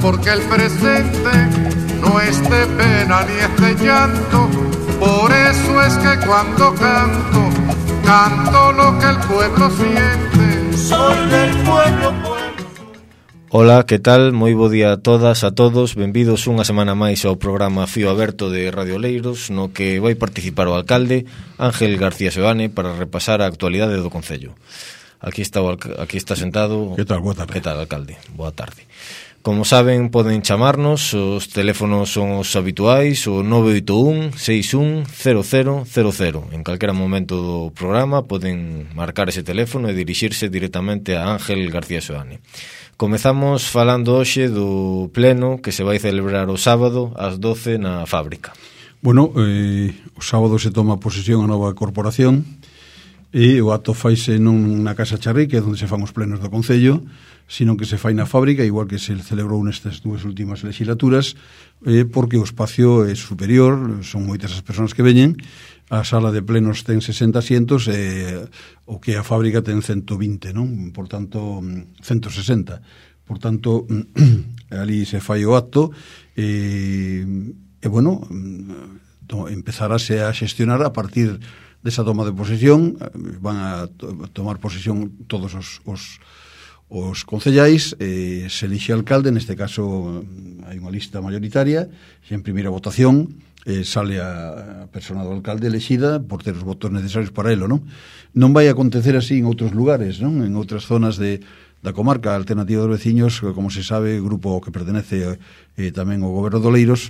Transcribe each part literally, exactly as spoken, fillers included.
porque el presente no es de pena ni es de llanto. Por eso es que cuando canto, canto lo que el pueblo siente. Soy del pueblo, pueblo. Ola, que tal? Moi bo día a todas, a todos. Benvidos unha semana máis ao programa Fío Aberto de Radio Oleiros, no que vai participar o alcalde Ángel García Seoane para repasar a actualidade do concello. Aquí está, o alca- aquí está sentado... Que tal? Boa tarde. Que tal, alcalde? Boa tarde. Como saben, poden chamarnos, os teléfonos son os habituais, o nove oito un, seis un, cero cero cero cero. En calquera momento do programa poden marcar ese teléfono e dirixirse directamente a Ángel García Seoane. Comezamos falando hoxe do pleno que se vai celebrar o sábado ás doce na fábrica. Bueno, eh, o sábado se toma posesión a nova corporación e o acto faise non na Casa Charri, que é onde se fan os plenos do Concello, sino que se fai na fábrica, igual que se celebrou nestas dúas últimas legislaturas, eh, porque o espacio é superior, son moitas as persoas que veñen, a sala de plenos ten sesenta asientos e o que a fábrica ten ciento vinte, non? Por tanto, ciento sesenta. Por tanto, ali se fai o acto e, e bueno, empezarase a xestionar a partir desa toma de posesión. Van a to- tomar posesión todos os, os, os concellais, eh, se elixe alcalde, neste caso hai unha lista mayoritaria, e en primeira votación eh, sale a persona do alcalde elexida por ter os votos necesarios para elo, non? Non vai acontecer así en outros lugares, non? En outras zonas de, da comarca Alternativa dos Veciños, como se sabe, o grupo que pertenece eh, tamén ao goberno de Oleiros,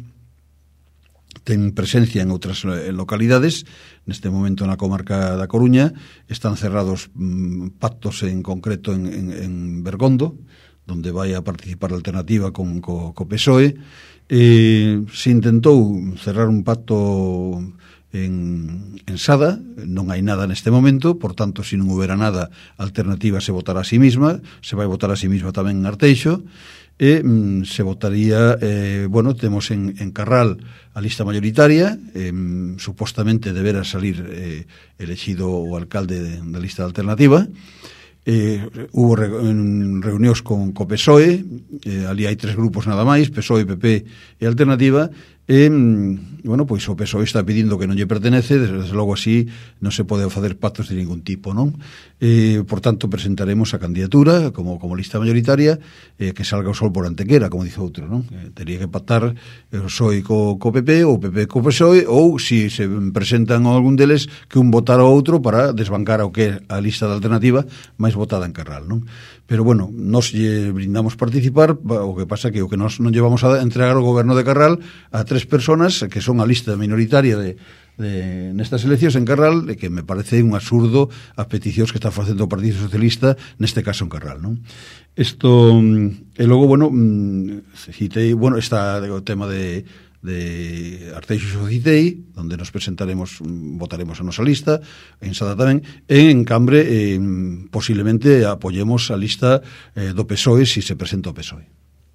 ten presencia en outras localidades. Neste momento na comarca da Coruña están cerrados mm, pactos en concreto en, en, en Bergondo, donde vai a participar a Alternativa con co, co P S O E. Eh, se intentou cerrar un pacto en, en Sada, non hai nada neste momento, por tanto, se non houbera nada, a Alternativa se votará a sí misma, se vai votar a sí misma tamén en Arteixo, e mm, se votaría, eh, bueno, temos en, en Carral a lista mayoritaria, eh, supostamente debera salir eh, elegido o alcalde de, da lista Alternativa. Eh, hubo re, reunións con co P S O E, eh, ali hai tres grupos nada máis, P S O E, P P e Alternativa, e, bueno, pois o P S O E está pedindo que non lle pertenece, desde, desde logo así non se pode facer pactos de ningún tipo, non? Eh, por tanto, presentaremos a candidatura como, como lista mayoritaria, eh, que salga o sol por antequera, como dice outro, non? Eh, tería que pactar o P S O E co, co P P, ou o P P co P S O E, ou, se si se presentan algún deles, que un votar ao outro para desbancar o que é a lista de Alternativa máis votada en Carral, non? Pero, bueno, nos lle brindamos participar, o que pasa que o que nos non llevamos a entregar ao goberno de Carral a tres personas que son a lista minoritaria de, de nestas eleccións en Carral, e que me parece un absurdo as peticións que está facendo o Partido Socialista, neste caso en Carral, non? Isto, e logo, bueno, citei, bueno, está o tema de de Arteixo xo citei, onde nos presentaremos, votaremos a nosa lista, en Sada tamén, e en Cambre eh, posiblemente apoyemos a lista eh, do P S O E se si se presenta o P S O E.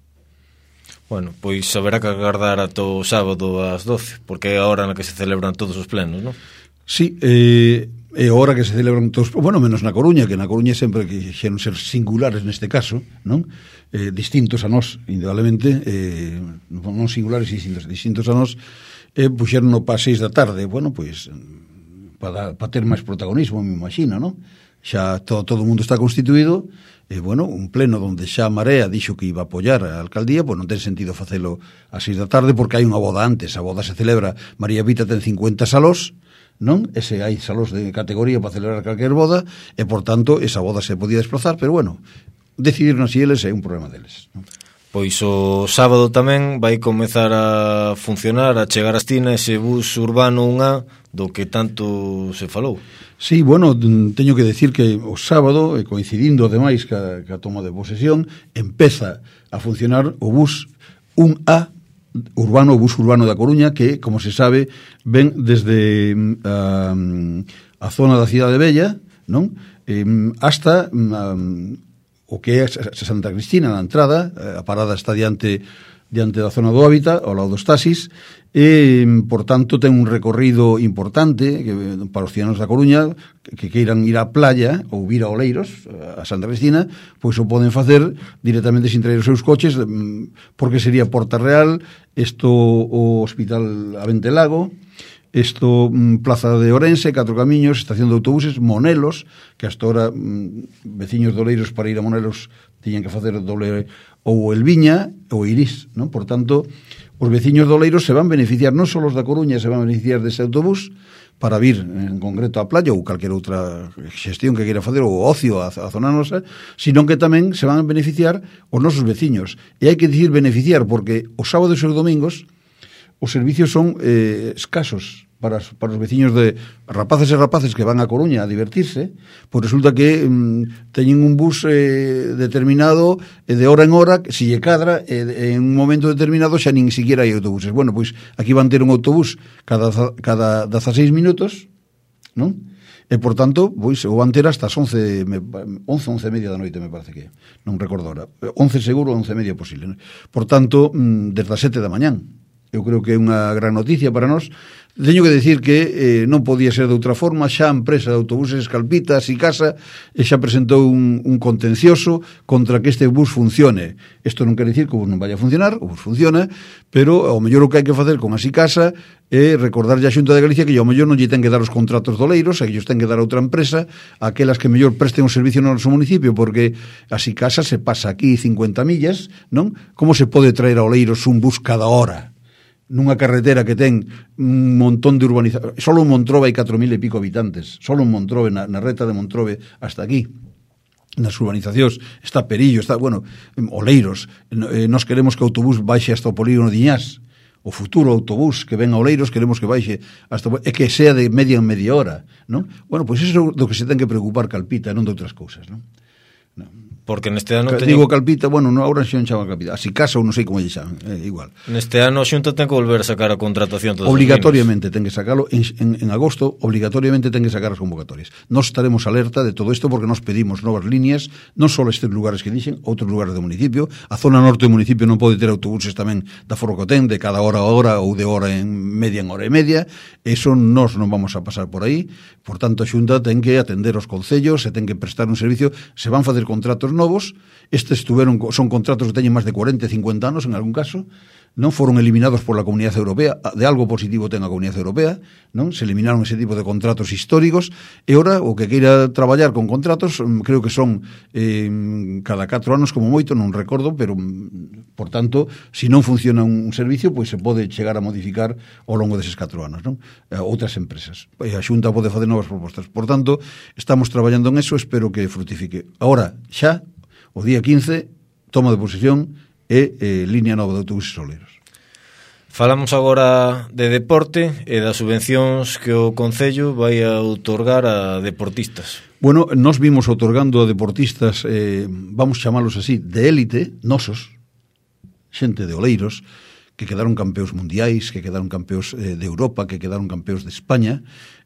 Bueno, pois haberá que agardar ata o sábado ás doce, porque é a hora na que se celebran todos os plenos, non? Sí, eh, é a hora que se celebran todos, bueno, menos na Coruña, que na Coruña sempre que xeron ser singulares neste caso, non? Eh, distintos a nós, indudablemente, eh, non singulares, distintos, distintos a nós, eh, puxeron no pa seis da tarde, bueno, pois, para, para ter máis protagonismo, me imagino, non? Xa todo, todo o mundo está constituído, e, eh, bueno, un pleno onde xa Marea dixo que iba a apoiar a alcaldía, pois non ten sentido facelo a seis da tarde, porque hai unha boda antes, a boda se celebra, María Vita ten cincuenta salós, non? Ese hai salós de categoría para celebrar calquer boda, e, por tanto, esa boda se podía desplazar, pero, bueno, decidiron así eles, é un problema deles, non? Pois o sábado tamén vai comezar a funcionar, a chegar a Estina ese bus urbano un A do que tanto se falou. Sí, bueno, teño que decir que o sábado, coincidindo ademais ca, ca toma de posesión, empeza a funcionar o bus un A urbano, o bus urbano da Coruña, que, como se sabe, ven desde a, a zona da Cidade Bella, non? Eh, hasta um, o que é Santa Cristina na entrada, a parada está diante diante da zona do hábitat, ao lado dos taxis, e, por tanto, ten un recorrido importante que, para os ciudadanos da Coruña que queiran ir á playa ou vir a Oleiros, a Santa Cristina, pois o poden facer directamente sin traer os seus coches, porque sería Porta Real, isto o Hospital Aventelago, isto Plaza de Orense, Catro Camiños, estación de autobuses, Monelos, que hasta ahora veciños de Oleiros para ir a Monelos tiñan que facer doble ou el Viña ou Irís, non? Por tanto, os veciños de Oleiros se van beneficiar, non só os da Coruña se van beneficiar dese autobús para vir en concreto á playa ou calquera outra xestión que queira facer ou ocio a, a zona nosa, sino que tamén se van a beneficiar os nosos veciños. E hai que dicir beneficiar porque os sábados e os domingos os servicios son eh, escasos para, para os veciños de rapaces e rapaces que van a Coruña a divertirse, pois resulta que mm, teñen un bus eh, determinado eh, de hora en hora, que se lle cadra, eh, en un momento determinado xa nin siquiera hai autobuses. Bueno, pois aquí van ter un autobús cada, cada dezaseis minutos, non? E, por tanto, pois, o van ter hasta as once, once, once e media da noite, me parece que non recordo ahora. once seguro, once e media posible. Non? Por tanto, mm, desde as sete da mañán. Eu creo que é unha gran noticia para nós. Teño que decir que eh, non podía ser de outra forma. Xa a empresa de autobuses Escalpita, Sicasa, e xa presentou un, un contencioso contra que este bus funcione. Isto non quer decir que o bus non vaya a funcionar, o bus funciona, pero ao mellor o que hai que facer con a Sicasa é recordarlle a Xunta de Galicia que ao mellor non lle ten que dar os contratos do Oleiros, e que lles ten que dar a outra empresa, aquelas que mellor presten o servicio no noso municipio, porque a Sicasa se pasa aquí cincuenta millas, non? Como se pode traer a Oleiros un bus cada hora? Nunha carretera que ten un montón de urbanización. Solo en Montrobe hai catro mil e pico habitantes. Solo en Montrobe, na, na reta de Montrobe, hasta aquí. Nas urbanizacións está Perillo, está, bueno, Oleiros. Eh, nos queremos que o autobús baixe hasta o polígono de Iñás. O futuro autobús que ven a Oleiros queremos que baixe hasta, e que sea de media en media hora, non? Bueno, pois pues iso é do que se ten que preocupar Calpita, non de outras cousas, non? Non. Porque neste ano teñen... Digo Calpita, bueno, no, ahora xa non chama Calpita, así casa ou non sei como lle chaman, é igual. Neste ano a Xunta ten que volver a sacar a contratación todos obligatoriamente ten que sacalo en, en, en agosto, obligatoriamente ten que sacar as convocatorias. Nos estaremos alerta de todo isto porque nos pedimos novas líneas, non só estes lugares que dixen, outros lugares do municipio. A zona norte do municipio non pode ter autobuses tamén da forma que ten, de cada hora a hora ou de hora en media en hora e media. Eso nos non vamos a pasar por aí. Por tanto, a Xunta ten que atender os concellos, se ten que prestar un servicio, se van facer contratos novos. Estes tuveron, son contratos que teñen máis de cuarenta, cincuenta anos en algún caso, non foron eliminados por la Comunidade Europea, de algo positivo ten a Comunidade Europea, non? Se eliminaron ese tipo de contratos históricos, e ora o que queira traballar con contratos, creo que son eh, cada catro anos como moito, non recordo, pero por tanto, se non funciona un servicio, pois se pode chegar a modificar ao longo deses catro anos, non? A outras empresas. E a Xunta pode facer novas propostas. Por tanto, estamos traballando en eso, espero que frutifique. Ahora, xa, o día quince, toma de posesión e eh, línea nova de autobuses Oleiros. Falamos agora de deporte e das subvencións que o Concello vai a outorgar a deportistas. Bueno, nos vimos outorgando a deportistas, eh, vamos chamalos así, de élite, nosos, xente de Oleiros, que quedaron campeóns mundiais, que quedaron campeóns eh, de Europa, que quedaron campeóns de España,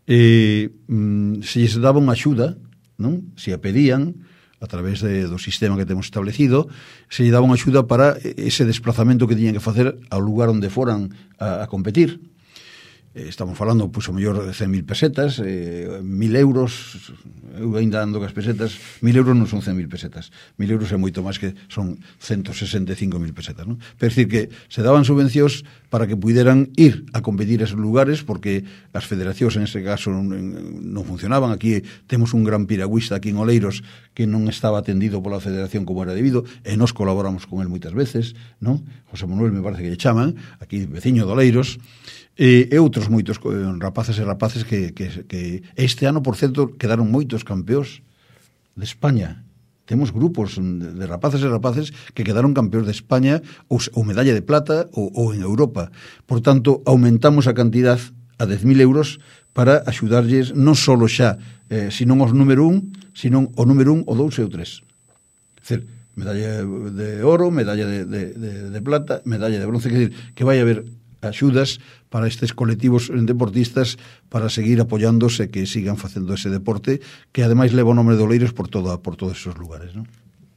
e mm, se lles daba unha axuda, non? Se a pedían, a través de, do sistema que temos establecido, se lle daba unha axuda para ese desplazamento que tiñan que facer ao lugar onde foran a, a competir. Eh, estamos falando, pois, o mellor de cen mil pesetas, eh, mil euros, eu ainda ando que as pesetas, mil euros non son cen mil pesetas, mil euros é moito máis, que son ciento sesenta e cinco mil pesetas, non? Pero é dicir que se daban subvencións para que puderan ir a competir a esos lugares, porque as federacións en ese caso non, non funcionaban. Aquí temos un gran piragüista aquí en Oleiros que non estaba atendido pola federación como era debido, e nos colaboramos con él moitas veces, non? José Manuel me parece que lle chaman, aquí veciño de Oleiros, e, e outros moitos rapaces e rapaces que, que, que este ano, por certo, quedaron moitos campeóns de España. Temos grupos de rapaces e rapaces que quedaron campeóns de España ou, ou medalla de plata ou, ou en Europa. Por tanto, aumentamos a cantidad a dez mil euros para axudarlles non só xa, eh, senón os número un, senón o número un, o dous e o tres. É dicir, medalla de oro, medalla de, de, de, de plata, medalla de bronce, que, decir, que vai haber axudas para estes colectivos deportistas para seguir apoiándose, que sigan facendo ese deporte que ademais leva o nome de Oleiros por toda por todos esos lugares, non?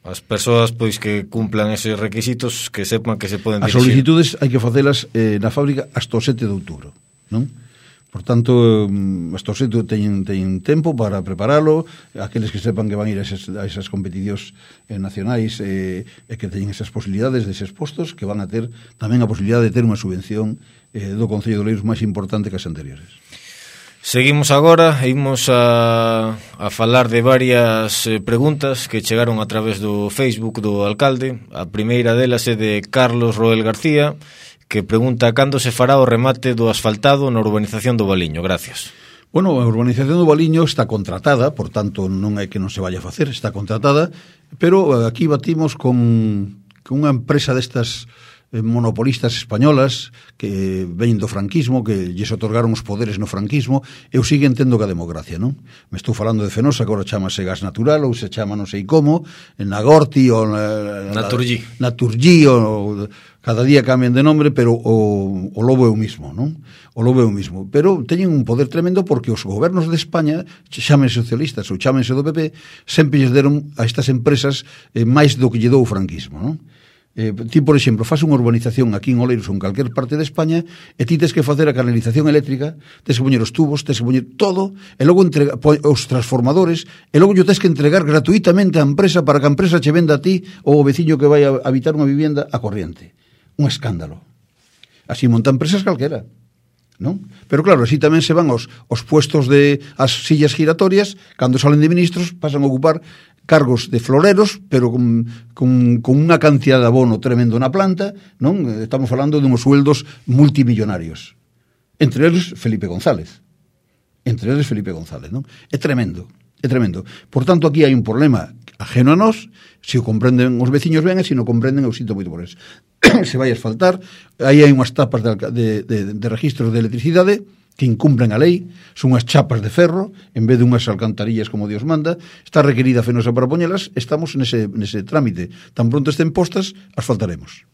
as persoas pois que cumplan eses requisitos que sepan que se poden dirixir. As solicitudes hai que facelas eh, na fábrica hasta o sete de outubro, non? Por tanto, hasta o sete teñen, teñen tempo para preparalo, aqueles que sepan que van ir a esas, a esas competicións eh, nacionais eh, e que teñen esas posibilidades deses postos, que van a ter tamén a posibilidade de ter unha subvención eh, do Concello de Oleiros máis importante que as anteriores. Seguimos agora e imos a, a falar de varias eh, preguntas que chegaron a través do Facebook do alcalde. A primeira delas é de Carlos Roel García, que pregunta cando se fará o remate do asfaltado na urbanización do Valiño. Gracias. Bueno, a urbanización do Valiño está contratada, por tanto non é que non se vaya a facer, está contratada, pero aquí batimos con, con unha empresa destas monopolistas españolas que veñen do franquismo, que lles otorgaron os poderes no franquismo, eu sigo entendo que a democracia, non? Me estou falando de Fenosa, que agora chamase Gas Natural, ou se chama non sei como, en Nagorti, ou na, Naturgy. Naturgy, ou cada día cambian de nombre, pero o, o lobo é o mismo, non? O lobo é o mismo. Pero teñen un poder tremendo porque os gobernos de España, chámense socialistas ou chámense do P P, sempre lles deron a estas empresas eh, máis do que lle dou o franquismo, non? Eh, ti, por exemplo, faz unha urbanización aquí en Oleiros ou en calquer parte de España e ti tes que facer a canalización eléctrica, tes que poñer os tubos, tes que poñer todo, e logo entrega, os transformadores, e logo yo tes que entregar gratuitamente á empresa para que a empresa che venda a ti ou o veciño que vai a habitar unha vivienda a corriente. Un escándalo. Así monta empresas calquera, non? Pero claro, así tamén se van os, os puestos de as sillas giratorias, cando salen de ministros pasan a ocupar cargos de floreros, pero con, con, con unha cantidad de abono tremendo na planta, non? Estamos falando de uns sueldos multimillonarios. Entre eles, Felipe González. Entre eles, Felipe González, non? É tremendo, é tremendo. Por tanto, aquí hai un problema ajeno a nós, se o comprenden os veciños ben, e se non comprenden, eu sinto moito por eso. Se vai a asfaltar, aí hai unhas tapas de, de, de, de registros de electricidade, que incumplen a lei, son unhas chapas de ferro en vez de unhas alcantarillas como Dios manda, está requerida Fenosa para poñelas, estamos nese, nese trámite, tan pronto estén postas, asfaltaremos.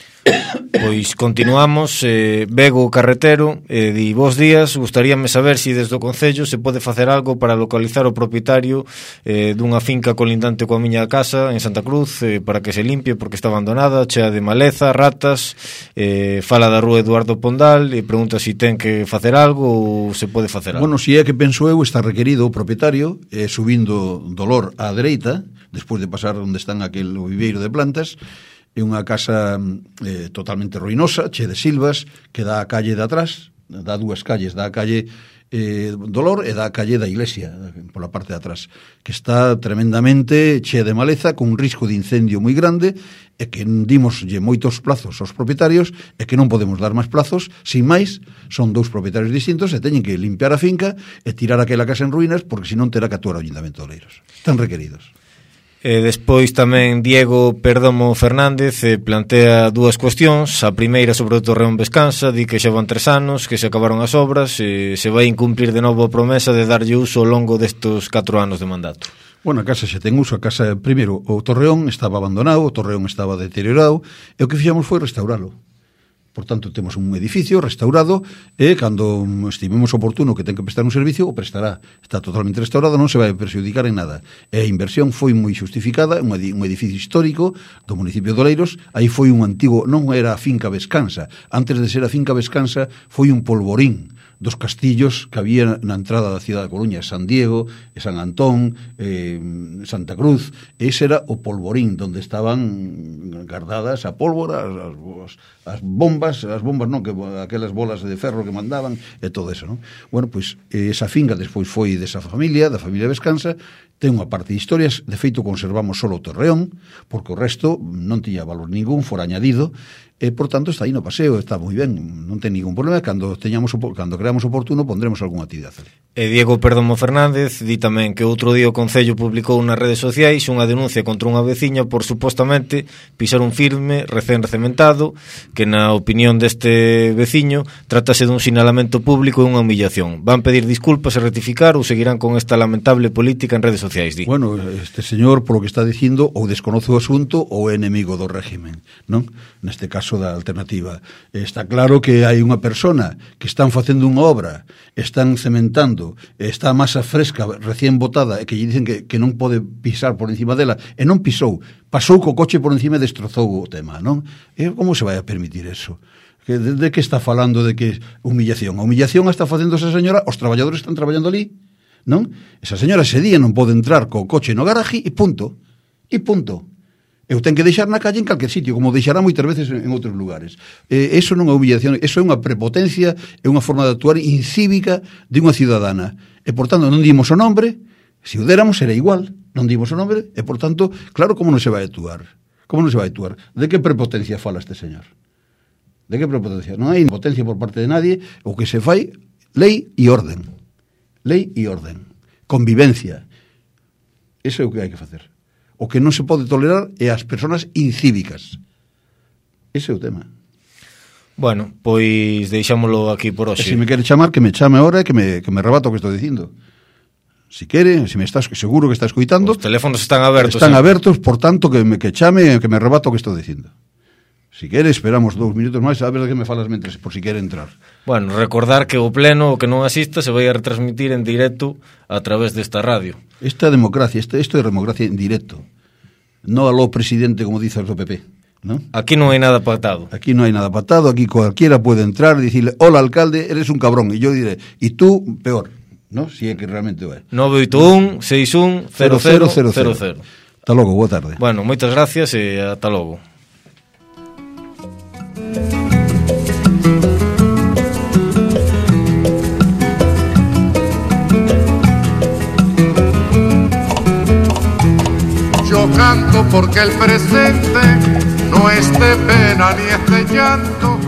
Pois continuamos, eh, Bego Carretero, eh, di bos días, gustaríame saber se si desde o Concello se pode facer algo para localizar o propietario eh, dunha finca colindante coa miña casa en Santa Cruz, eh, para que se limpie porque está abandonada, chea de maleza, ratas, eh, fala da rúa Eduardo Pondal e pregunta se si ten que facer algo ou se pode facer algo. Bueno, se si é que penso eu, está requerido o propietario eh, subindo Dolor á dereita, despois de pasar onde están aquel viveiro de plantas. É unha casa eh, totalmente ruinosa, che de silvas, que dá a calle de atrás, dá dúas calles, dá a calle eh, Dolor e dá a calle da Iglesia, pola parte de atrás, que está tremendamente che de maleza, con un risco de incendio moi grande, e que dimoslle moitos plazos aos propietarios, e que non podemos dar máis plazos, sin máis, son dous propietarios distintos, e teñen que limpiar a finca e tirar aquela casa en ruínas, porque senón terá que actuar o Ayuntamiento de Oleiros. Están requeridos. E despois tamén Diego Perdomo Fernández eh, plantea dúas cuestións. A primeira sobre o Torreón Vescansa, di que xa van tres anos que se acabaron as obras e se vai incumplir de novo a promesa de darlle uso ao longo destos catro anos de mandato. Bueno, a casa xa ten uso, a casa, primeiro, o Torreón estaba abandonado, o Torreón estaba deteriorado, e o que fixamos foi restauralo. Por tanto, temos un edificio restaurado e cando estimemos oportuno que ten que prestar un servicio, o prestará. Está totalmente restaurado, non se vai perjudicar en nada. E a inversión foi moi justificada, un edificio histórico do municipio de Oleiros. Aí foi un antigo, non era a finca Vescansa. Antes de ser a finca Vescansa, foi un polvorín dos castillos que había na entrada da cidade de Coruña, San Diego, San Antón, eh, Santa Cruz. Ese era o polvorín, donde estaban guardadas a pólvora, as, as bombas, as bombas non, que aquelas bolas de ferro que mandaban, e todo eso, non? Bueno, pois, esa finca despois foi desa familia, da familia Vescansa, ten unha parte de historias, de feito conservamos solo o Torreón, porque o resto non tiña valor ningún, fora añadido, e, por tanto, está aí no paseo, está moi ben, non ten ningún problema, cando teñamos cando creamos oportuno, pondremos algunha actividade. E Diego Perdomo Fernández di tamén que outro día o Concello publicou nas redes sociais unha denuncia contra unha veciña por supostamente pisar un firme recén recementado, que na opinión deste veciño trátase dun sinalamento público e unha humillación. Van pedir disculpas e rectificar ou seguirán con esta lamentable política en redes sociais? sociais, di. Bueno, este señor, polo que está dicindo, ou desconoce o asunto ou é enemigo do régimen, non? Neste caso da alternativa. Está claro que hai unha persona que están facendo unha obra, están cementando, está a masa fresca, recén botada, e que lle dicen que, que non pode pisar por encima dela, e non pisou, pasou co coche por encima e destrozou o tema, non? E como se vai a permitir eso? Que de, de que está falando de que humillación? A humillación está facendo esa señora, os traballadores están traballando ali, non? Esa señora ese día non pode entrar co coche no garaje e punto, e punto. Eu ten que deixar na calle en calquer sitio, como deixará moitas veces en outros lugares. Eh, eso non é humillación, eso é unha prepotencia, é unha forma de actuar incívica de unha ciudadana. E, por tanto, non dimos o nombre, se o déramos era igual, non dimos o nombre, e, por tanto, claro, como non se vai actuar? Como non se vai actuar? De que prepotencia fala este señor? De que prepotencia? Non hai potencia por parte de nadie, o que se fai, lei e orden. Lei e orden. Convivencia. Eso é o que hai que facer. O que non se pode tolerar é as persoas incívicas. Ese é o tema. Bueno, pois deixámoslo aquí por hoxe. E se me quere chamar, que me chame ahora e que me, que me rebata o que estou dicindo. Si quere, se me estás seguro que está escoitando, os teléfonos están abertos. Están eh? abertos, por tanto, que me que chame e que me rebata o que estou dicindo. Si quere, esperamos dous minutos máis a ver de que me falas mentres, por si quere entrar. Bueno, recordar que o pleno, o que non asista, se vai a retransmitir en directo a través desta radio. Esta democracia, este, isto é democracia en directo. No aló presidente, como dice o P P, ¿no? Aquí non hai nada pactado. Aquí non hai nada pactado, aquí cualquiera puede entrar e dicirle, hola alcalde, eres un cabrón, e yo diré, e tú, peor, ¿no? Si é que realmente o é. nove oito un, seis un, cero cero cero cero. Ata logo, boa tarde. Bueno, moitas gracias e ata logo. Yo canto porque el presente no es de pena ni es de llanto,